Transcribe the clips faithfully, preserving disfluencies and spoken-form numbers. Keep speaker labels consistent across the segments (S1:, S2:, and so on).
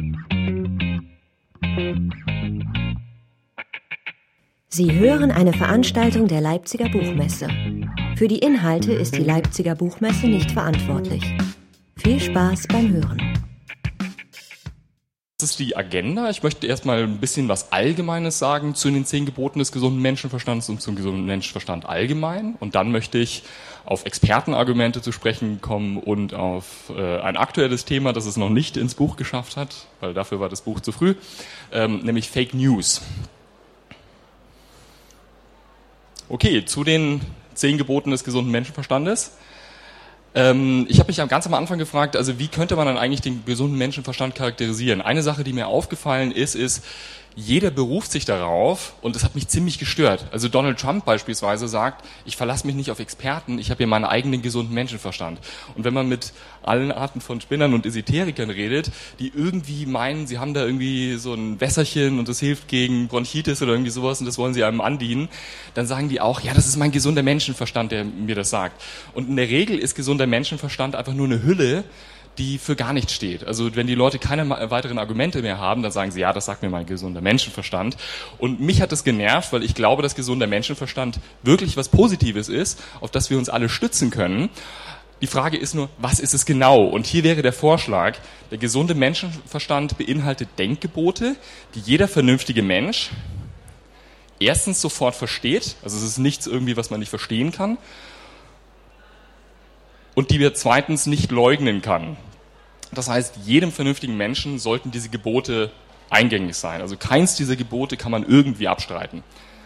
S1: Sie hören eine Veranstaltung der Leipziger Buchmesse. Für die Inhalte ist die Leipziger Buchmesse nicht verantwortlich. Viel Spaß beim Hören.
S2: Das ist die Agenda. Ich möchte erstmal ein bisschen was Allgemeines sagen zu den zehn Geboten des gesunden Menschenverstands und zum gesunden Menschenverstand allgemein. Und dann möchte ich auf Expertenargumente zu sprechen kommen und auf äh, ein aktuelles Thema, das es noch nicht ins Buch geschafft hat, weil dafür war das Buch zu früh, ähm, nämlich Fake News. Okay, zu den zehn Geboten des gesunden Menschenverstandes. Ähm, ich habe mich ganz am Anfang gefragt, also wie könnte man dann eigentlich den gesunden Menschenverstand charakterisieren? Eine Sache, die mir aufgefallen ist, ist, jeder beruft sich darauf und das hat mich ziemlich gestört. Also Donald Trump beispielsweise sagt, ich verlasse mich nicht auf Experten, ich habe hier meinen eigenen gesunden Menschenverstand. Und wenn man mit allen Arten von Spinnern und Esoterikern redet, die irgendwie meinen, sie haben da irgendwie so ein Wässerchen und das hilft gegen Bronchitis oder irgendwie sowas und das wollen sie einem andienen, dann sagen die auch, ja, das ist mein gesunder Menschenverstand, der mir das sagt. Und in der Regel ist gesunder Menschenverstand einfach nur eine Hülle, die für gar nichts steht. Also wenn die Leute keine weiteren Argumente mehr haben, dann sagen sie, ja, das sagt mir mein gesunder Menschenverstand. Und mich hat das genervt, weil ich glaube, dass gesunder Menschenverstand wirklich was Positives ist, auf das wir uns alle stützen können. Die Frage ist nur, was ist es genau? Und hier wäre der Vorschlag, der gesunde Menschenverstand beinhaltet Denkgebote, die jeder vernünftige Mensch erstens sofort versteht, also es ist nichts irgendwie, was man nicht verstehen kann, und die wir zweitens nicht leugnen kann. Das heißt, jedem vernünftigen Menschen sollten diese Gebote eingängig sein. Also keins dieser Gebote kann man irgendwie abstreiten.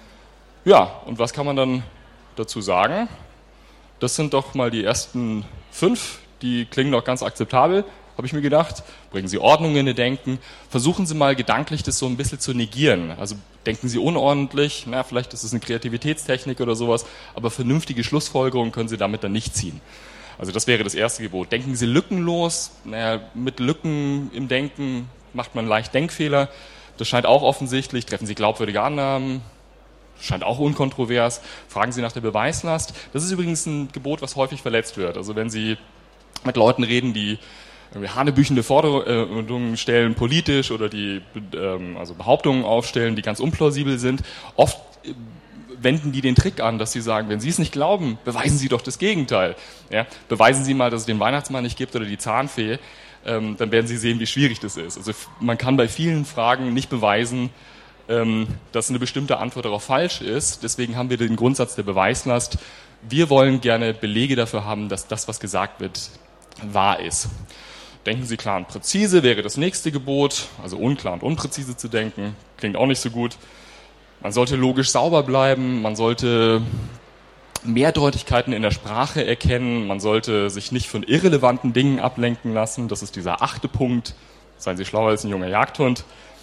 S2: Ja, und was kann man dann dazu sagen? Das sind doch mal die ersten fünf, die klingen doch ganz akzeptabel, habe ich mir gedacht. Bringen Sie Ordnung in Ihr Denken. Versuchen Sie mal gedanklich das so ein bisschen zu negieren. Also denken Sie unordentlich, na, vielleicht ist es eine Kreativitätstechnik oder sowas, aber vernünftige Schlussfolgerungen können Sie damit dann nicht ziehen. Also das wäre das erste Gebot. Denken Sie lückenlos. Naja, mit Lücken im Denken macht man leicht Denkfehler. Das scheint auch offensichtlich. Treffen Sie glaubwürdige Annahmen. Das scheint auch unkontrovers. Fragen Sie nach der Beweislast. Das ist übrigens ein Gebot, was häufig verletzt wird. Also wenn Sie mit Leuten reden, die hanebüchende Forderungen stellen, politisch, oder die ähm, also Behauptungen aufstellen, die ganz unplausibel sind, oft wenden die den Trick an, dass sie sagen, wenn Sie es nicht glauben, beweisen Sie doch das Gegenteil. Ja, beweisen Sie mal, dass es den Weihnachtsmann nicht gibt oder die Zahnfee, ähm, dann werden Sie sehen, wie schwierig das ist. Also man kann bei vielen Fragen nicht beweisen, ähm, dass eine bestimmte Antwort darauf falsch ist. Deswegen haben wir den Grundsatz der Beweislast. Wir wollen gerne Belege dafür haben, dass das, was gesagt wird, wahr ist. Denken Sie klar und präzise wäre das nächste Gebot, also unklar und unpräzise zu denken, klingt auch nicht so gut. Man sollte logisch sauber bleiben, man sollte Mehrdeutigkeiten in der Sprache erkennen, man sollte sich nicht von irrelevanten Dingen ablenken lassen, das ist dieser achte Punkt, seien Sie schlauer als ein junger Jagdhund.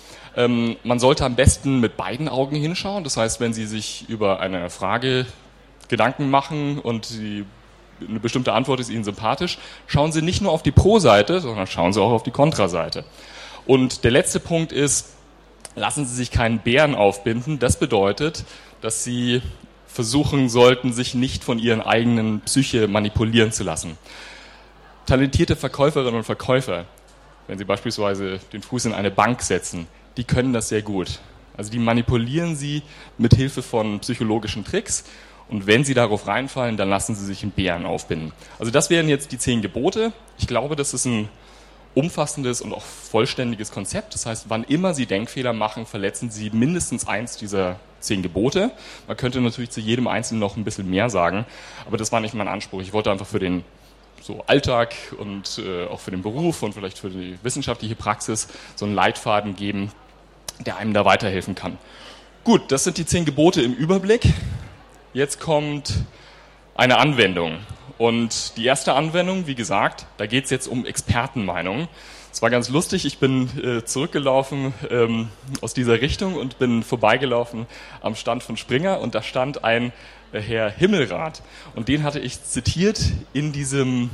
S2: Ähm, man sollte am besten mit beiden Augen hinschauen, das heißt, wenn Sie sich über eine Frage Gedanken machen und die, eine bestimmte Antwort ist Ihnen sympathisch, schauen Sie nicht nur auf die Pro-Seite, sondern schauen Sie auch auf die Kontra-Seite. Und der letzte Punkt ist, lassen Sie sich keinen Bären aufbinden. Das bedeutet, dass Sie versuchen sollten, sich nicht von Ihren eigenen Psyche manipulieren zu lassen. Talentierte Verkäuferinnen und Verkäufer, wenn Sie beispielsweise den Fuß in eine Bank setzen, die können das sehr gut. Also die manipulieren Sie mit Hilfe von psychologischen Tricks und wenn Sie darauf reinfallen, dann lassen Sie sich einen Bären aufbinden. Also das wären jetzt die zehn Gebote. Ich glaube, das ist ein umfassendes und auch vollständiges Konzept. Das heißt, wann immer Sie Denkfehler machen, verletzen Sie mindestens eins dieser zehn Gebote. Man könnte natürlich zu jedem Einzelnen noch ein bisschen mehr sagen, aber das war nicht mein Anspruch. Ich wollte einfach für den so Alltag und äh, auch für den Beruf und vielleicht für die wissenschaftliche Praxis so einen Leitfaden geben, der einem da weiterhelfen kann. Gut, das sind die zehn Gebote im Überblick. Jetzt kommt eine Anwendung. Und die erste Anwendung, wie gesagt, da geht es jetzt um Expertenmeinungen. Es war ganz lustig, ich bin äh, zurückgelaufen ähm, aus dieser Richtung und bin vorbeigelaufen am Stand von Springer und da stand ein äh, Herr Himmelrath und den hatte ich zitiert in diesem,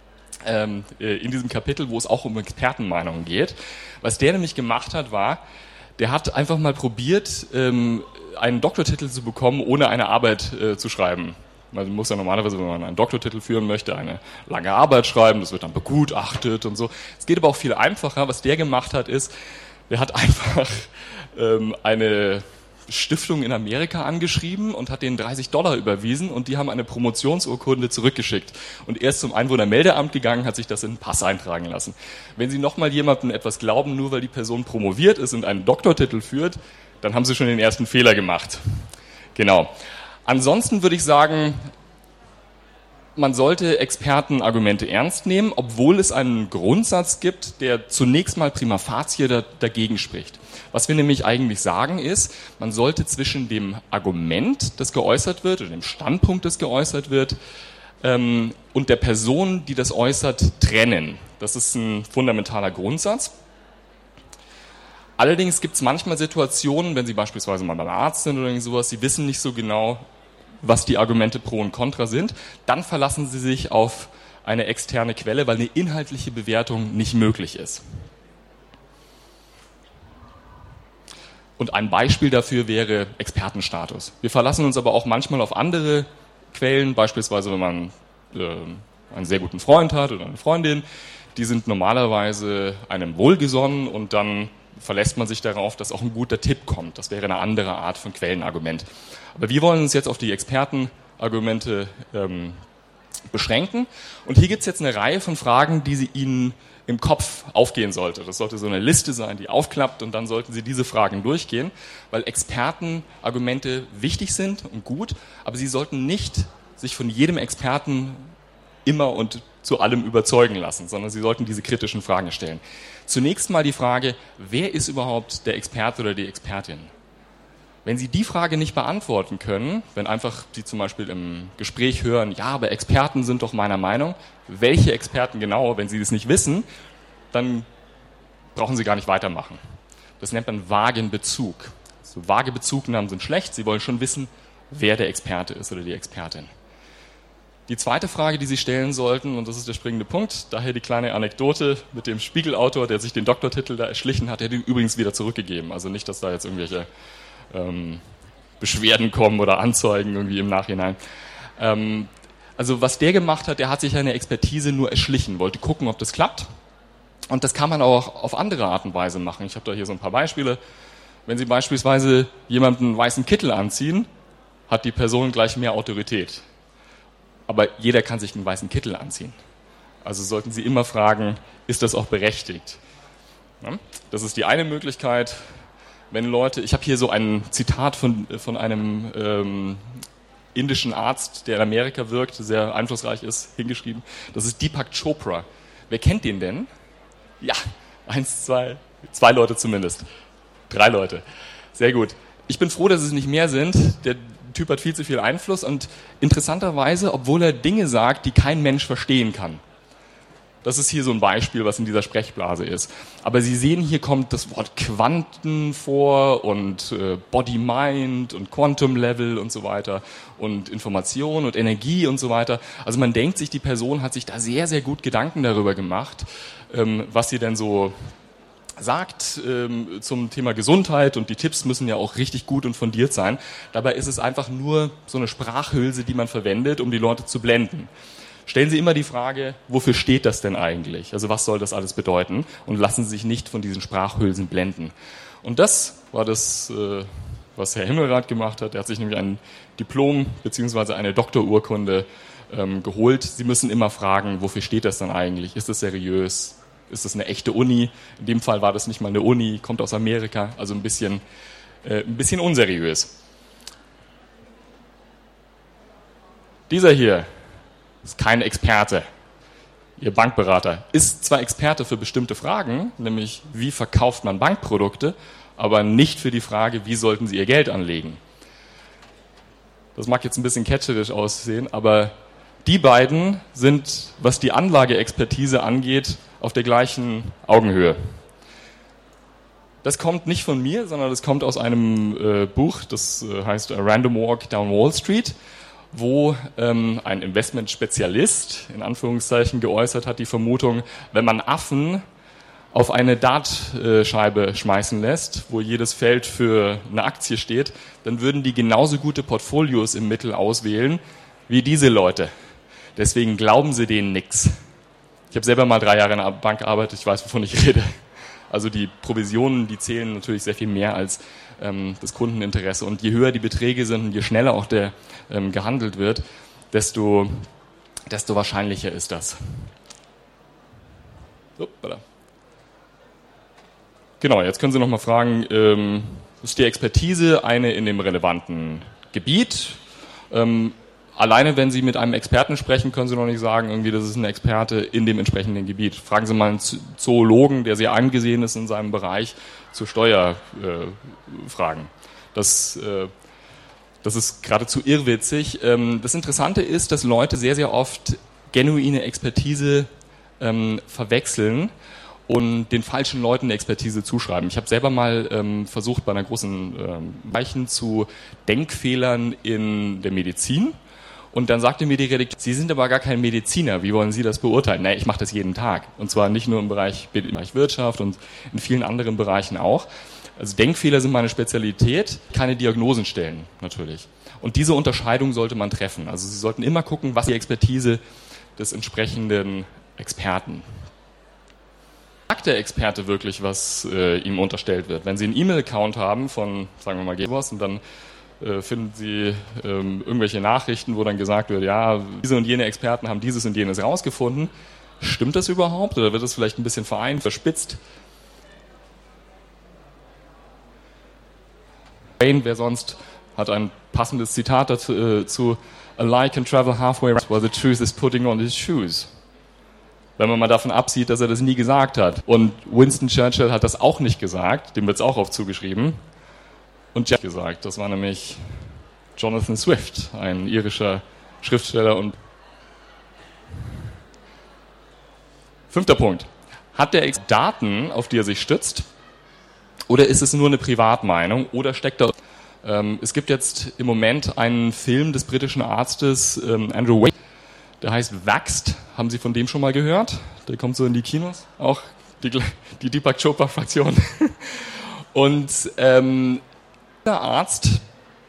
S2: ähm, äh, in diesem Kapitel, wo es auch um Expertenmeinungen geht. Was der nämlich gemacht hat, war, der hat einfach mal probiert, ähm, einen Doktortitel zu bekommen, ohne eine Arbeit äh, zu schreiben. Man muss ja normalerweise, wenn man einen Doktortitel führen möchte, eine lange Arbeit schreiben, das wird dann begutachtet und so. Es geht aber auch viel einfacher. Was der gemacht hat, ist, der hat einfach ähm, eine Stiftung in Amerika angeschrieben und hat denen dreißig Dollar überwiesen und die haben eine Promotionsurkunde zurückgeschickt. Und er ist zum Einwohnermeldeamt gegangen, hat sich das in den Pass eintragen lassen. Wenn Sie nochmal jemandem etwas glauben, nur weil die Person promoviert ist und einen Doktortitel führt, dann haben Sie schon den ersten Fehler gemacht. Genau. Ansonsten würde ich sagen, man sollte Expertenargumente ernst nehmen, obwohl es einen Grundsatz gibt, der zunächst mal prima facie da, dagegen spricht. Was wir nämlich eigentlich sagen ist, man sollte zwischen dem Argument, das geäußert wird, oder dem Standpunkt, das geäußert wird, ähm, und der Person, die das äußert, trennen. Das ist ein fundamentaler Grundsatz. Allerdings gibt es manchmal Situationen, wenn Sie beispielsweise mal beim Arzt sind oder sowas, Sie wissen nicht so genau, was die Argumente pro und contra sind, dann verlassen Sie sich auf eine externe Quelle, weil eine inhaltliche Bewertung nicht möglich ist. Und ein Beispiel dafür wäre Expertenstatus. Wir verlassen uns aber auch manchmal auf andere Quellen, beispielsweise wenn man äh, einen sehr guten Freund hat oder eine Freundin, die sind normalerweise einem wohlgesonnen und dann verlässt man sich darauf, dass auch ein guter Tipp kommt. Das wäre eine andere Art von Quellenargument. Aber wir wollen uns jetzt auf die Expertenargumente ähm, beschränken. Und hier gibt es jetzt eine Reihe von Fragen, die Sie Ihnen im Kopf aufgehen sollte. Das sollte so eine Liste sein, die aufklappt und dann sollten Sie diese Fragen durchgehen, weil Expertenargumente wichtig sind und gut, aber Sie sollten nicht sich von jedem Experten immer und zu allem überzeugen lassen, sondern Sie sollten diese kritischen Fragen stellen. Zunächst mal die Frage, wer ist überhaupt der Experte oder die Expertin? Wenn Sie die Frage nicht beantworten können, wenn einfach Sie zum Beispiel im Gespräch hören, ja, aber Experten sind doch meiner Meinung, welche Experten genau, wenn Sie das nicht wissen, dann brauchen Sie gar nicht weitermachen. Das nennt man vagen Bezug. So vage Bezugnahmen sind schlecht, Sie wollen schon wissen, wer der Experte ist oder die Expertin. Die zweite Frage, die Sie stellen sollten, und das ist der springende Punkt, daher die kleine Anekdote mit dem Spiegelautor, der sich den Doktortitel da erschlichen hat, der hat ihn übrigens wieder zurückgegeben. Also nicht, dass da jetzt irgendwelche ähm, Beschwerden kommen oder Anzeigen irgendwie im Nachhinein. Ähm, also was der gemacht hat, der hat sich eine Expertise nur erschlichen, wollte gucken, ob das klappt. Und das kann man auch auf andere Art und Weise machen. Ich habe da hier so ein paar Beispiele. Wenn Sie beispielsweise jemanden einen weißen Kittel anziehen, hat die Person gleich mehr Autorität. Aber jeder kann sich einen weißen Kittel anziehen. Also sollten Sie immer fragen, ist das auch berechtigt? Ja? Das ist die eine Möglichkeit. Wenn Leute, ich habe hier so ein Zitat von, von einem ähm, indischen Arzt, der in Amerika wirkt, sehr einflussreich ist, hingeschrieben. Das ist Deepak Chopra. Wer kennt den denn? Ja, eins, zwei, zwei Leute zumindest. Drei Leute. Sehr gut. Ich bin froh, dass es nicht mehr sind. Der Typ hat viel zu viel Einfluss und interessanterweise, obwohl er Dinge sagt, die kein Mensch verstehen kann. Das ist hier so ein Beispiel, was in dieser Sprechblase ist. Aber Sie sehen, hier kommt das Wort Quanten vor und äh, Body-Mind und Quantum-Level und so weiter und Information und Energie und so weiter. Also man denkt sich, die Person hat sich da sehr, sehr gut Gedanken darüber gemacht, ähm, was sie denn so sagt ähm, zum Thema Gesundheit, und die Tipps müssen ja auch richtig gut und fundiert sein. Dabei ist es einfach nur so eine Sprachhülse, die man verwendet, um die Leute zu blenden. Stellen Sie immer die Frage, wofür steht das denn eigentlich? Also was soll das alles bedeuten? Und lassen Sie sich nicht von diesen Sprachhülsen blenden. Und das war das, äh, was Herr Himmelrath gemacht hat. Er hat sich nämlich ein Diplom bzw. eine Doktorurkunde ähm, geholt. Sie müssen immer fragen, wofür steht das dann eigentlich? Ist das seriös? Ist das eine echte Uni? In dem Fall war das nicht mal eine Uni, kommt aus Amerika, also ein bisschen, äh, ein bisschen unseriös. Dieser hier ist kein Experte. Ihr Bankberater ist zwar Experte für bestimmte Fragen, nämlich wie verkauft man Bankprodukte, aber nicht für die Frage, wie sollten Sie Ihr Geld anlegen. Das mag jetzt ein bisschen ketscherisch aussehen, aber die beiden sind, was die Anlageexpertise angeht, auf der gleichen Augenhöhe. Das kommt nicht von mir, sondern das kommt aus einem äh, Buch, das äh, heißt A Random Walk Down Wall Street, wo ähm, ein Investmentspezialist in Anführungszeichen geäußert hat, die Vermutung, wenn man Affen auf eine Dartscheibe schmeißen lässt, wo jedes Feld für eine Aktie steht, dann würden die genauso gute Portfolios im Mittel auswählen wie diese Leute. Deswegen glauben Sie denen nichts. Ich habe selber mal drei Jahre in einer Bank gearbeitet, ich weiß, wovon ich rede. Also die Provisionen, die zählen natürlich sehr viel mehr als ähm, das Kundeninteresse. Und je höher die Beträge sind und je schneller auch der ähm, gehandelt wird, desto, desto wahrscheinlicher ist das. Uppala. Genau, jetzt können Sie noch mal fragen, ähm, ist die Expertise eine in dem relevanten Gebiet? Ähm, Alleine, wenn Sie mit einem Experten sprechen, können Sie noch nicht sagen, irgendwie, das ist ein Experte in dem entsprechenden Gebiet. Fragen Sie mal einen Zoologen, der sehr angesehen ist in seinem Bereich, zu Steuerfragen. Äh, das, äh, das ist geradezu irrwitzig. Ähm, das Interessante ist, dass Leute sehr, sehr oft genuine Expertise ähm, verwechseln und den falschen Leuten eine Expertise zuschreiben. Ich habe selber mal ähm, versucht, bei einer großen ähm, Weichen zu Denkfehlern in der Medizin. Und dann sagte mir die Redakteurin, Sie sind aber gar kein Mediziner, wie wollen Sie das beurteilen? Naja, ich mache das jeden Tag. Und zwar nicht nur im Bereich, im Bereich Wirtschaft und in vielen anderen Bereichen auch. Also Denkfehler sind meine Spezialität, keine Diagnosen stellen, natürlich. Und diese Unterscheidung sollte man treffen. Also Sie sollten immer gucken, was die Expertise des entsprechenden Experten. Sagt der Experte wirklich, was äh, ihm unterstellt wird? Wenn Sie einen E-Mail-Account haben von, sagen wir mal, Gebers und dann finden Sie ähm, irgendwelche Nachrichten, wo dann gesagt wird, ja, diese und jene Experten haben dieses und jenes rausgefunden. Stimmt das überhaupt oder wird das vielleicht ein bisschen vereinfacht, verspitzt? Wayne, wer sonst, hat ein passendes Zitat dazu, äh, zu A lie can travel halfway while the truth is putting on his shoes. Wenn man mal davon absieht, dass er das nie gesagt hat. Und Winston Churchill hat das auch nicht gesagt, dem wird es auch oft zugeschrieben. Und Jeff gesagt, das war nämlich Jonathan Swift, ein irischer Schriftsteller. Und fünfter Punkt. Hat der Ex Daten, auf die er sich stützt, oder ist es nur eine Privatmeinung, oder steckt da... Ähm, es gibt jetzt im Moment einen Film des britischen Arztes ähm, Andrew Waite, der heißt Vaxxed. Haben Sie von dem schon mal gehört? Der kommt so in die Kinos, auch die, die Deepak Chopra-Fraktion. Und ähm, der Arzt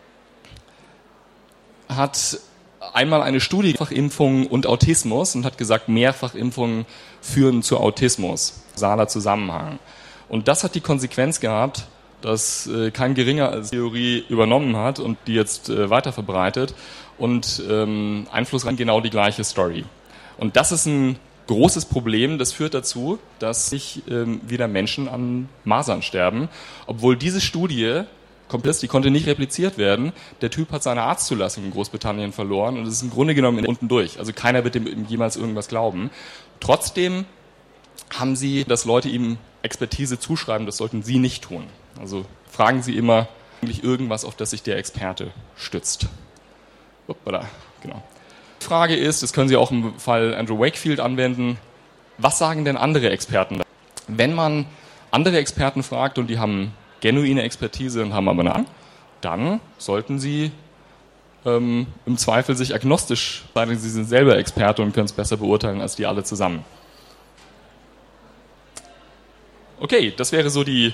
S2: hat einmal eine Studie Mehrfachimpfungen und Autismus und hat gesagt, Mehrfachimpfungen führen zu Autismus. Sausaler Zusammenhang. Und das hat die Konsequenz gehabt, dass äh, kein geringer als Theorie übernommen hat und die jetzt äh, weiter verbreitet und ähm, Einfluss rein genau die gleiche Story. Und das ist ein großes Problem, das führt dazu, dass sich ähm, wieder Menschen an Masern sterben, obwohl diese Studie komplett, die konnte nicht repliziert werden. Der Typ hat seine Arztzulassung in Großbritannien verloren und es ist im Grunde genommen unten durch. Also keiner wird dem jemals irgendwas glauben. Trotzdem haben sie, dass Leute ihm Expertise zuschreiben, das sollten sie nicht tun. Also fragen Sie immer eigentlich irgendwas, auf das sich der Experte stützt. Uppala, genau. Die Frage ist, das können Sie auch im Fall Andrew Wakefield anwenden, was sagen denn andere Experten? Wenn man andere Experten fragt und die haben genuine Expertise und haben aber eine Ahnung, dann sollten Sie ähm, im Zweifel sich agnostisch sagen, Sie sind selber Experte und können es besser beurteilen als die alle zusammen. Okay, das wäre so die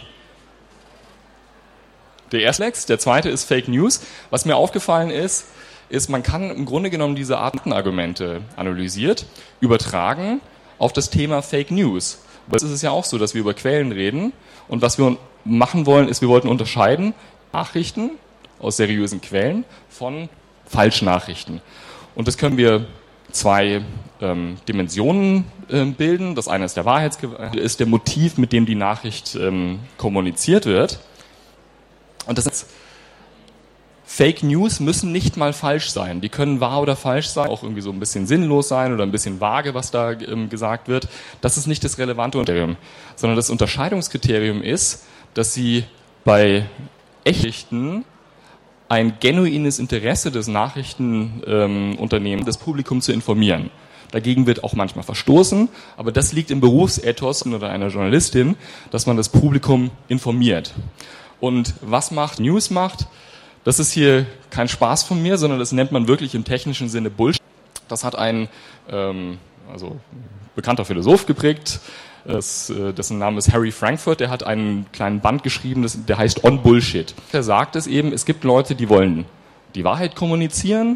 S2: der erste Lex. Der zweite ist Fake News. Was mir aufgefallen ist, ist, man kann im Grunde genommen diese Artenargumente analysiert, übertragen auf das Thema Fake News. Weil es ist ja auch so, dass wir über Quellen reden und was wir machen wollen, ist, wir wollten unterscheiden Nachrichten aus seriösen Quellen von Falschnachrichten. Und das können wir zwei ähm, Dimensionen äh, bilden. Das eine ist der Wahrheitsgehalt, ist der Motiv, mit dem die Nachricht ähm, kommuniziert wird. Und das ist, Fake News müssen nicht mal falsch sein. Die können wahr oder falsch sein, auch irgendwie so ein bisschen sinnlos sein oder ein bisschen vage, was da ähm, gesagt wird. Das ist nicht das relevante Kriterium, sondern das Unterscheidungskriterium ist, dass sie bei Echten ein genuines Interesse des Nachrichtenunternehmens, ähm, das Publikum zu informieren. Dagegen wird auch manchmal verstoßen, aber das liegt im Berufsethos oder einer Journalistin, dass man das Publikum informiert. Und was macht News macht, das ist hier kein Spaß von mir, sondern das nennt man wirklich im technischen Sinne Bullshit. Das hat ein ähm, also bekannter Philosoph geprägt, das, dessen Name ist Harry Frankfurt, der hat einen kleinen Band geschrieben, das, der heißt On Bullshit. Der sagt es eben, es gibt Leute, die wollen die Wahrheit kommunizieren,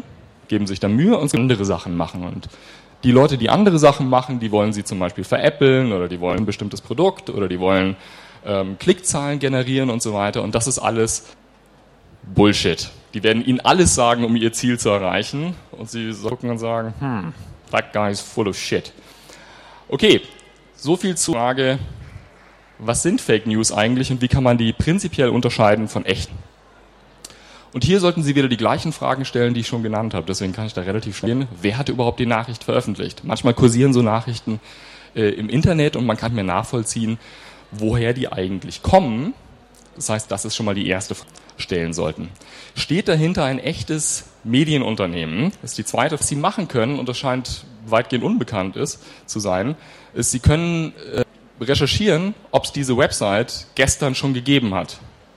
S2: geben sich da Mühe und andere Sachen machen. Und die Leute, die andere Sachen machen, die wollen sie zum Beispiel veräppeln oder die wollen ein bestimmtes Produkt oder die wollen ähm, Klickzahlen generieren und so weiter. Und das ist alles Bullshit. Die werden ihnen alles sagen, um ihr Ziel zu erreichen. Und sie gucken und sagen, hm, that guy is full of shit. Okay, so viel zur Frage, was sind Fake News eigentlich und wie kann man die prinzipiell unterscheiden von echten? Und hier sollten Sie wieder die gleichen Fragen stellen, die ich schon genannt habe. Deswegen kann ich da relativ schnell gehen. Wer hat überhaupt die Nachricht veröffentlicht? Manchmal kursieren so Nachrichten äh, im Internet und man kann mir nachvollziehen, woher die eigentlich kommen. Das heißt, das ist schon mal die erste Frage, die Sie stellen sollten. Steht dahinter ein echtes Medienunternehmen? Das ist die zweite, was Sie machen können, und das scheint weitgehend unbekannt ist, zu sein, ist, Sie können äh, recherchieren, ob es diese Website gestern schon gegeben hat.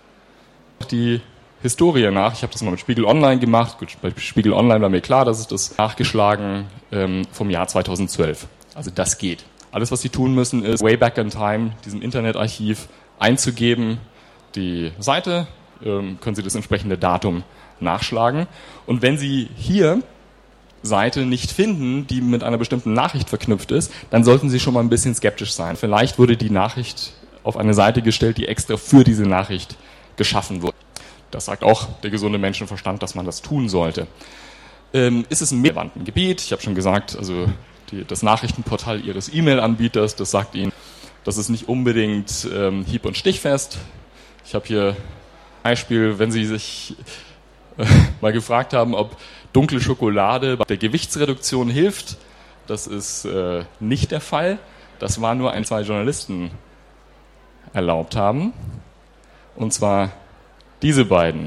S2: Die Historie nach, ich habe das mal mit Spiegel Online gemacht, gut, bei Spiegel Online war mir klar, dass es das nachgeschlagen ähm, vom Jahr zweitausendzwölf. Also das geht. Alles, was Sie tun müssen, ist way back in time, diesem Internetarchiv einzugeben, die Seite, ähm, können Sie das entsprechende Datum nachschlagen. Und wenn Sie hier Seite nicht finden, die mit einer bestimmten Nachricht verknüpft ist, dann sollten Sie schon mal ein bisschen skeptisch sein. Vielleicht wurde die Nachricht auf eine Seite gestellt, die extra für diese Nachricht geschaffen wurde. Das sagt auch der gesunde Menschenverstand, dass man das tun sollte. Ähm, ist es ein relevanten Gebiet? Ich habe schon gesagt, also die, das Nachrichtenportal Ihres E-Mail-Anbieters, das sagt Ihnen, das ist nicht unbedingt ähm, hieb- und stichfest. Ich habe hier ein Beispiel, wenn Sie sich äh, mal gefragt haben, ob dunkle Schokolade bei der Gewichtsreduktion hilft. Das ist äh, nicht der Fall. Das war nur ein, zwei Journalisten erlaubt haben. Und zwar diese beiden.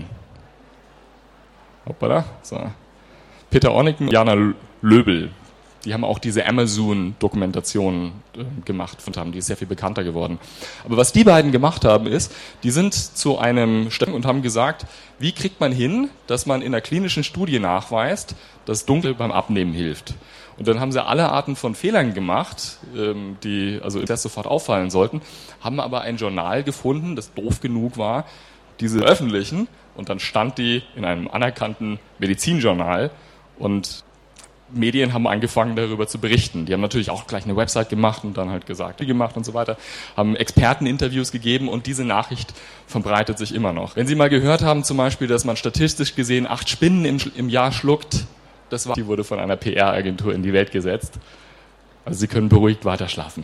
S2: Hoppala. So. Peter Onneken und Jana Löbel. Die haben auch diese Amazon-Dokumentation äh, gemacht und haben, die ist sehr viel bekannter geworden. Aber was die beiden gemacht haben ist, die sind zu einem Stand und haben gesagt, wie kriegt man hin, dass man in einer klinischen Studie nachweist, dass Dunkel beim Abnehmen hilft. Und dann haben sie alle Arten von Fehlern gemacht, ähm, die also erst sofort auffallen sollten, haben aber ein Journal gefunden, das doof genug war, diese veröffentlichen, und dann stand die in einem anerkannten Medizinjournal und Medien haben angefangen, darüber zu berichten. Die haben natürlich auch gleich eine Website gemacht und dann halt gesagt, wie gemacht und so weiter, haben Experteninterviews gegeben und diese Nachricht verbreitet sich immer noch. Wenn Sie mal gehört haben zum Beispiel, dass man statistisch gesehen acht Spinnen im, im Jahr schluckt, das war, die wurde von einer P R-Agentur in die Welt gesetzt. Also Sie können beruhigt weiter schlafen.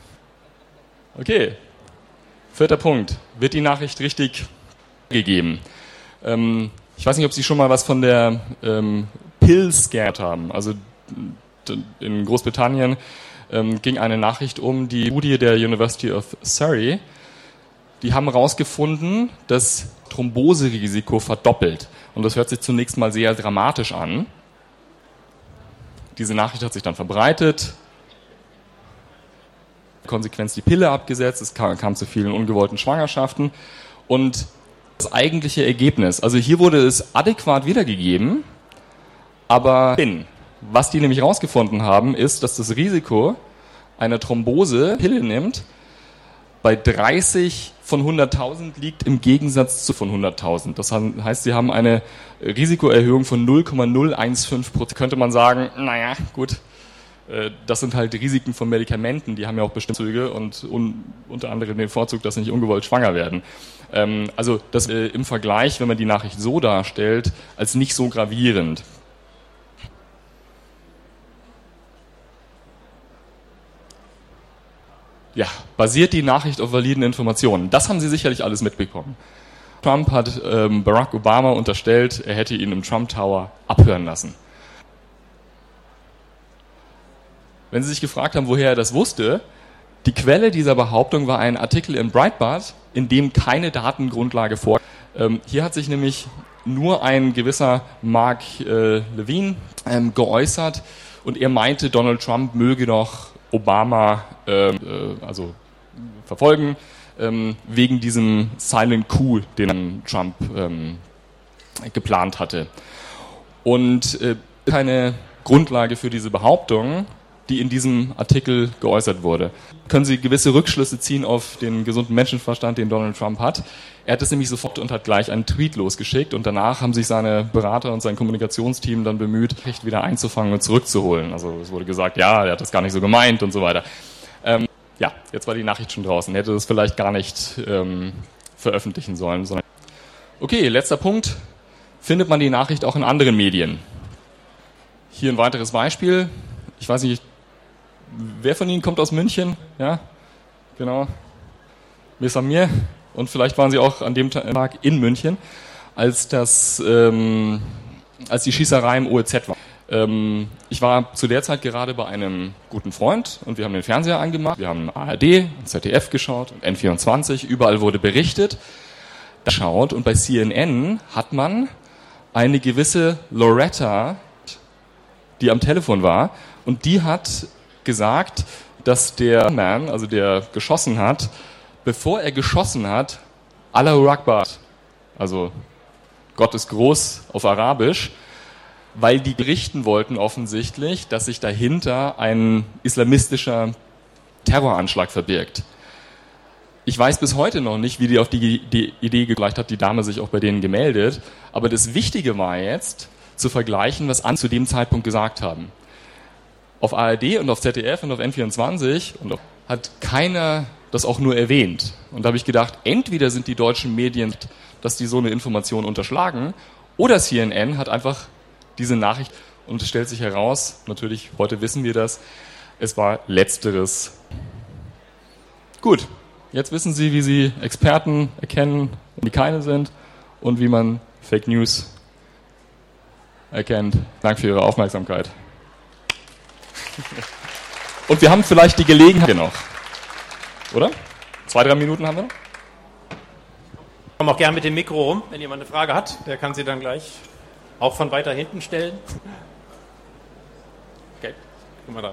S2: Okay, vierter Punkt. Wird die Nachricht richtig gegeben? Ähm, ich weiß nicht, ob Sie schon mal was von der ähm, Pills gehört haben. Also in Großbritannien ähm, ging eine Nachricht um, die Studie der University of Surrey. Die haben herausgefunden, das Thromboserisiko verdoppelt. Und das hört sich zunächst mal sehr dramatisch an. Diese Nachricht hat sich dann verbreitet. Konsequenz die Pille abgesetzt, es kam, kam zu vielen ungewollten Schwangerschaften. Und das eigentliche Ergebnis, also hier wurde es adäquat wiedergegeben, aber was die nämlich herausgefunden haben, ist, dass das Risiko einer Thrombose Pille nimmt bei dreißig von hunderttausend liegt im Gegensatz zu von hunderttausend. Das heißt, sie haben eine Risikoerhöhung von null Komma null eins fünf Prozent. Könnte man sagen, naja, gut, das sind halt Risiken von Medikamenten, die haben ja auch bestimmte Züge und un, unter anderem den Vorzug, dass sie nicht ungewollt schwanger werden. Ähm, also das äh, im Vergleich, wenn man die Nachricht so darstellt, als nicht so gravierend. Ja, basiert die Nachricht auf validen Informationen? Das haben Sie sicherlich alles mitbekommen. Trump hat ähm, Barack Obama unterstellt, er hätte ihn im Trump Tower abhören lassen. Wenn Sie sich gefragt haben, woher er das wusste, die Quelle dieser Behauptung war ein Artikel in Breitbart, in dem keine Datengrundlage vor. Ähm, hier hat sich nämlich nur ein gewisser Mark äh, Levine ähm, geäußert und er meinte, Donald Trump möge doch Obama äh, äh, also verfolgen, ähm, wegen diesem Silent Coup, den Trump ähm, geplant hatte. Und äh, keine Grundlage für diese Behauptung. die in diesem Artikel geäußert wurde. Können Sie gewisse Rückschlüsse ziehen auf den gesunden Menschenverstand, den Donald Trump hat. Er hat es nämlich sofort und hat gleich einen Tweet losgeschickt und danach haben sich seine Berater und sein Kommunikationsteam dann bemüht, echt wieder einzufangen und zurückzuholen. Also es wurde gesagt, ja, er hat das gar nicht so gemeint und so weiter. Ähm, ja, jetzt war die Nachricht schon draußen. Er hätte das vielleicht gar nicht ähm, veröffentlichen sollen. Sondern okay, letzter Punkt. Findet man die Nachricht auch in anderen Medien? Hier ein weiteres Beispiel. Ich weiß nicht, wer von Ihnen kommt aus München? Ja, genau. Mir ist an mir. Und vielleicht waren Sie auch an dem Tag in München, als das, ähm, als die Schießerei im O E Z war. Ähm, ich war zu der Zeit gerade bei einem guten Freund und wir haben den Fernseher angemacht. Wir haben A R D, Z D F geschaut und N vierundzwanzig. Überall wurde berichtet. Schaut und bei C N N hat man eine gewisse Loretta, die am Telefon war, und die hat gesagt, dass der Mann, also der geschossen hat, bevor er geschossen hat, Allahu Akbar, also Gott ist groß auf Arabisch, weil die berichten wollten offensichtlich, dass sich dahinter ein islamistischer Terroranschlag verbirgt. Ich weiß bis heute noch nicht, wie die auf die, die Idee gereicht hat, die Dame sich auch bei denen gemeldet, aber das Wichtige war jetzt, zu vergleichen, was andere zu dem Zeitpunkt gesagt haben. Auf A R D und auf Z D F und auf N vierundzwanzig und auf, hat keiner das auch nur erwähnt. Und da habe ich gedacht, entweder sind die deutschen Medien, dass die so eine Information unterschlagen, oder C N N hat einfach diese Nachricht, und es stellt sich heraus, natürlich, heute wissen wir das, es war Letzteres. Gut, jetzt wissen Sie, wie Sie Experten erkennen, die keine sind, und wie man Fake News erkennt. Danke für Ihre Aufmerksamkeit. Und wir haben vielleicht die Gelegenheit noch. Oder? Zwei, drei Minuten haben wir noch?
S3: Ich komme auch gerne mit dem Mikro rum, wenn jemand eine Frage hat. Der kann sie dann gleich auch von weiter hinten stellen. Okay, guck mal da.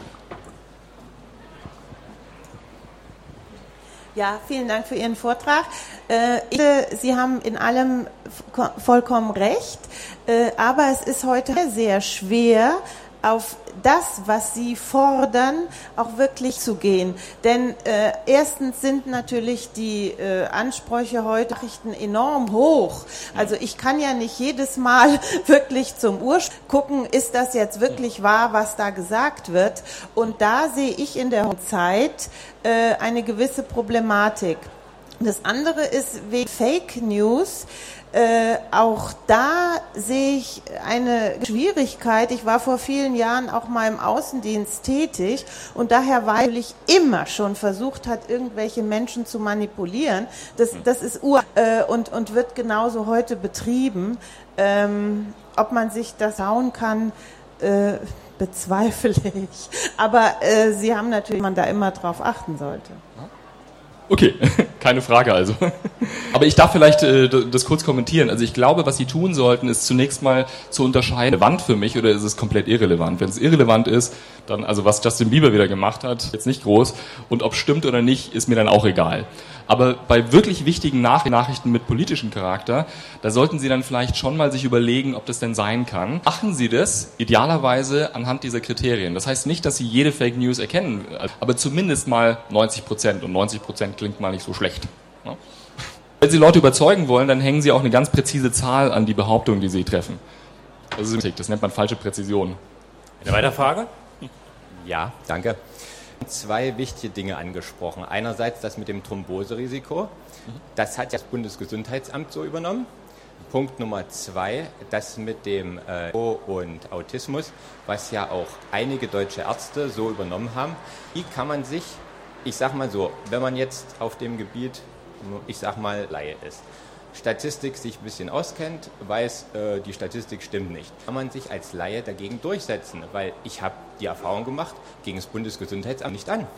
S4: Ja, vielen Dank für Ihren Vortrag. Äh, ich, Sie haben in allem vollkommen recht, äh, aber es ist heute sehr schwer, auf das, was Sie fordern, auch wirklich zu gehen. Denn äh, erstens sind natürlich die äh, Ansprüche heute Nachrichten enorm hoch. Also ich kann ja nicht jedes Mal wirklich zum Ursprung gucken, ist das jetzt wirklich wahr, was da gesagt wird. Und da sehe ich in der Zeit äh, eine gewisse Problematik. Das andere ist wegen Fake News. Äh, auch da sehe ich eine Schwierigkeit. Ich war vor vielen Jahren auch mal im Außendienst tätig und daher war ich immer schon versucht hat, irgendwelche Menschen zu manipulieren. Das, das ist ur äh, und, und wird genauso heute betrieben. Ähm, ob man sich das hauen kann, äh, bezweifle ich. Aber äh, Sie haben natürlich, man da immer drauf achten sollte.
S2: Okay, keine Frage also. Aber ich darf vielleicht äh, das kurz kommentieren. Also ich glaube, was Sie tun sollten, ist zunächst mal zu unterscheiden, relevant für mich oder ist es komplett irrelevant. Wenn es irrelevant ist, dann, also was Justin Bieber wieder gemacht hat, jetzt nicht groß. Und ob stimmt oder nicht, ist mir dann auch egal. Aber bei wirklich wichtigen Nach- Nachrichten mit politischem Charakter, da sollten Sie dann vielleicht schon mal sich überlegen, ob das denn sein kann. Machen Sie das idealerweise anhand dieser Kriterien. Das heißt nicht, dass Sie jede Fake News erkennen, aber zumindest mal neunzig Prozent. Und neunzig Prozent klingt mal nicht so schlecht. Ja? Wenn Sie Leute überzeugen wollen, dann hängen Sie auch eine ganz präzise Zahl an die Behauptungen, die Sie treffen. Das ist, das nennt man falsche Präzision.
S3: Eine weitere Frage?
S5: Ja, danke. Zwei wichtige Dinge angesprochen. Einerseits das mit dem Thromboserisiko. Das hat ja das Bundesgesundheitsamt so übernommen. Punkt Nummer zwei, das mit dem äh, und Autismus, was ja auch einige deutsche Ärzte so übernommen haben. Wie kann man sich, ich sag mal so, wenn man jetzt auf dem Gebiet, ich sag mal, Laie ist, Statistik sich ein bisschen auskennt, weiß, äh, die Statistik stimmt nicht. Kann man sich als Laie dagegen durchsetzen? Weil ich habe die Erfahrung gemacht, gegen das Bundesgesundheitsamt nicht an.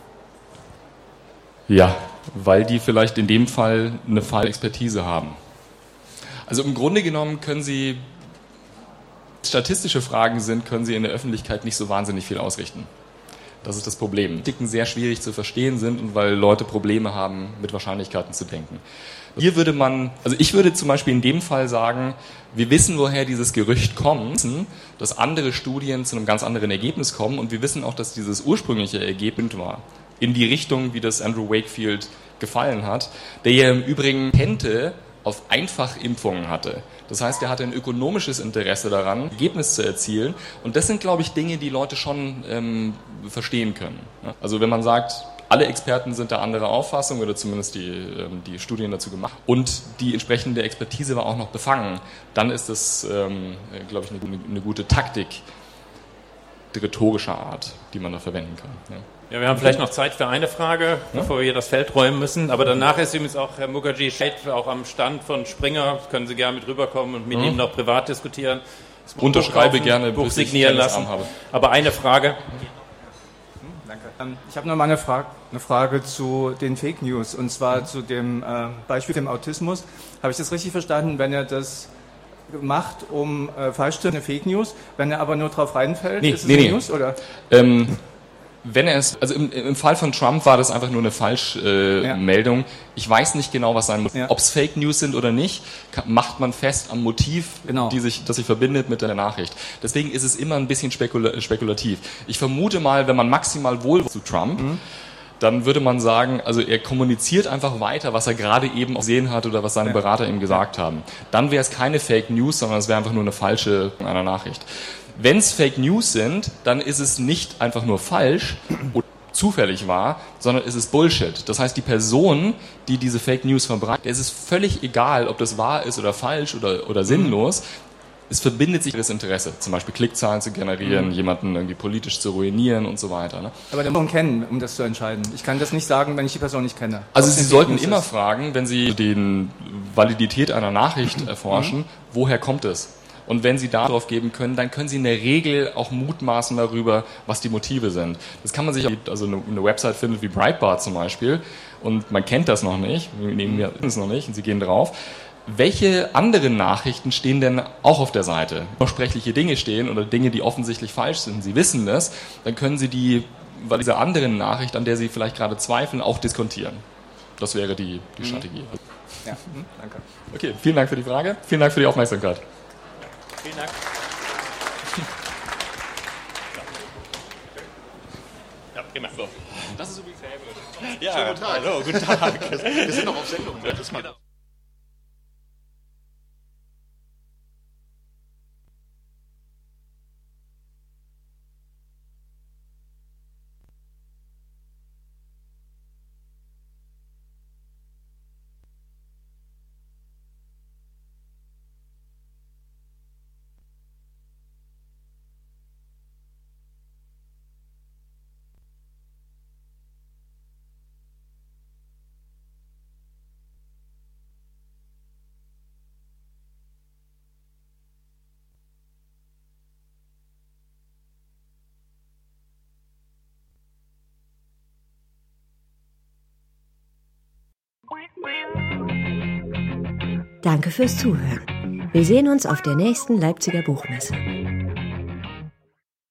S2: Ja, weil die vielleicht in dem Fall eine Fallexpertise haben. Also im Grunde genommen können Sie, statistische Fragen sind, können Sie in der Öffentlichkeit nicht so wahnsinnig viel ausrichten. Das ist das Problem. Dicken sehr schwierig zu verstehen sind und weil Leute Probleme haben, mit Wahrscheinlichkeiten zu denken. Hier würde man, also ich würde zum Beispiel in dem Fall sagen, wir wissen, woher dieses Gerücht kommt, dass andere Studien zu einem ganz anderen Ergebnis kommen und wir wissen auch, dass dieses ursprüngliche Ergebnis war, in die Richtung, wie das Andrew Wakefield gefallen hat, der ja im Übrigen Patente auf Einfachimpfungen hatte. Das heißt, er hatte ein ökonomisches Interesse daran, Ergebnis zu erzielen. Und das sind, glaube ich, Dinge, die Leute schon ähm, verstehen können. Also wenn man sagt, alle Experten sind da anderer Auffassung oder zumindest die, ähm, die Studien dazu gemacht und die entsprechende Expertise war auch noch befangen, dann ist das, ähm, glaube ich, eine, eine gute Taktik rhetorischer Art, die man da verwenden kann. Ja.
S3: Ja, wir haben vielleicht noch Zeit für eine Frage, ja? bevor wir hier das Feld räumen müssen. Aber danach ist übrigens auch Herr Mukherjee steht auch am Stand von Springer. Können Sie gerne mit rüberkommen und mit mhm. ihm noch privat diskutieren.
S2: Unterschreibe kaufen, gerne,
S3: Buch signieren lassen. Aber eine Frage.
S6: Danke. Ähm, ich habe noch mal eine Frage, eine Frage zu den Fake News. Und zwar mhm. zu dem äh, Beispiel dem Autismus. Habe ich das richtig verstanden, wenn er das macht, um äh, falsch eine Fake News, wenn er aber nur drauf reinfällt,
S2: nee,
S6: ist es
S2: nee,
S6: eine
S2: nee.
S6: News, oder?
S2: Ähm, wenn er es, also im, im Fall von Trump war das einfach nur eine Falschmeldung. Äh, ja. Ich weiß nicht genau, was sein muss. Ja. Ob es Fake News sind oder nicht, kann, macht man fest am Motiv, genau. die sich, das sich verbindet mit der Nachricht. Deswegen ist es immer ein bisschen spekula- spekulativ. Ich vermute mal, wenn man maximal wohl zu Trump, mhm. dann würde man sagen, also er kommuniziert einfach weiter, was er gerade eben gesehen hat oder was seine ja. Berater ihm gesagt haben. Dann wäre es keine Fake News, sondern es wäre einfach nur eine falsche einer Nachricht. Wenn es Fake News sind, dann ist es nicht einfach nur falsch oder zufällig wahr, sondern es ist Bullshit. Das heißt, die Person, die diese Fake News verbreitet, es ist völlig egal, ob das wahr ist oder falsch oder, oder sinnlos. Es verbindet sich das Interesse, zum Beispiel Klickzahlen zu generieren, mhm. jemanden irgendwie politisch zu ruinieren und so weiter. Ne?
S6: Aber den muss man kennen, um das zu entscheiden. Ich kann das nicht sagen, wenn ich die Person nicht kenne.
S2: Also Sie sollten immer ist. fragen, wenn Sie die Validität einer Nachricht erforschen, mhm. woher kommt es? Und wenn Sie darauf geben können, dann können Sie in der Regel auch mutmaßen darüber, was die Motive sind. Das kann man sich, also eine Website findet wie Breitbart zum Beispiel, und man kennt das noch nicht, wir nehmen es noch nicht, und Sie gehen drauf. Welche anderen Nachrichten stehen denn auch auf der Seite? Versprechliche Dinge stehen oder Dinge, die offensichtlich falsch sind. Sie wissen das, dann können Sie die, weil diese anderen Nachricht, an der Sie vielleicht gerade zweifeln, auch diskontieren. Das wäre die, die mhm. Strategie.
S6: Ja, mhm. danke.
S2: Okay, vielen Dank für die Frage. Vielen Dank für die Aufmerksamkeit.
S3: Vielen Dank. Ja, prima. So.
S2: Das ist übrigens Helmut.
S3: Ja,
S7: schönen guten Tag.
S3: Hallo, guten Tag.
S7: Wir sind noch auf Sendung. Ne? Das mal.
S1: Danke fürs Zuhören. Wir sehen uns auf der nächsten Leipziger Buchmesse.